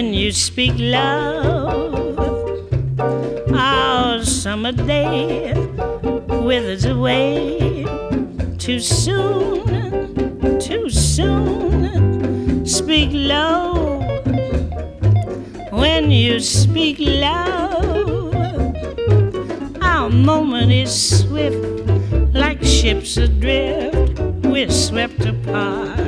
when you speak love, our summer day withers away too soon, too soon. Speak low when you speak love, our moment is swift like ships adrift, we're swept apart